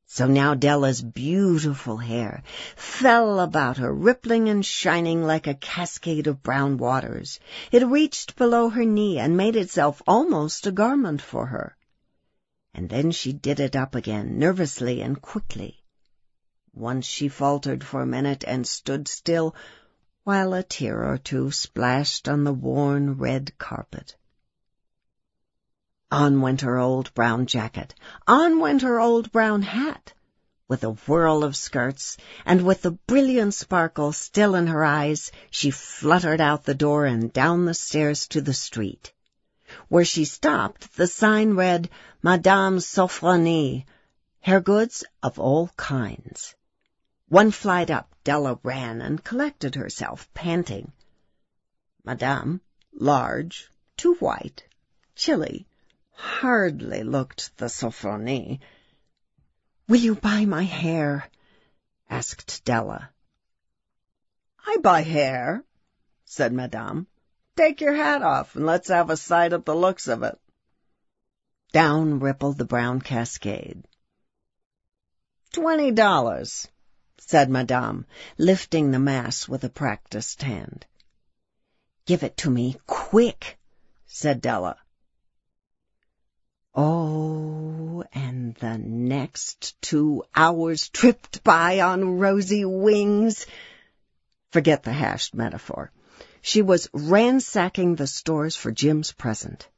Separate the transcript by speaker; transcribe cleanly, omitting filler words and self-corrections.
Speaker 1: So now Della's beautiful hair fell about her, rippling and shining like a cascade of brown waters. It reached below her knee and made itself almost a garment for her. And then she did it up again, nervously and quickly. Once she faltered for a minute and stood still, while a tear or two splashed on the worn red carpet. On went her old brown jacket, on went her old brown hat, with a whirl of skirts, and with the brilliant sparkle still in her eyes, she fluttered out the door and down the stairs to the street. Where she stopped, the sign read, Madame Sofronie, hair goods of all kinds. One flight up, Della ran and collected herself, panting. Madame, large, too white, chilly, hardly looked the Sofronie. "Will you buy my hair?" asked Della. "I buy hair," said Madame. "Take your hat off and let's have a sight at the looks of it." Down rippled the brown cascade. $20, said Madame, lifting the mass with a practiced hand. "Give it to me, quick," said Della. Oh, and the next 2 hours tripped by on rosy wings. Forget the hashed metaphor. She was ransacking the stores for Jim's present.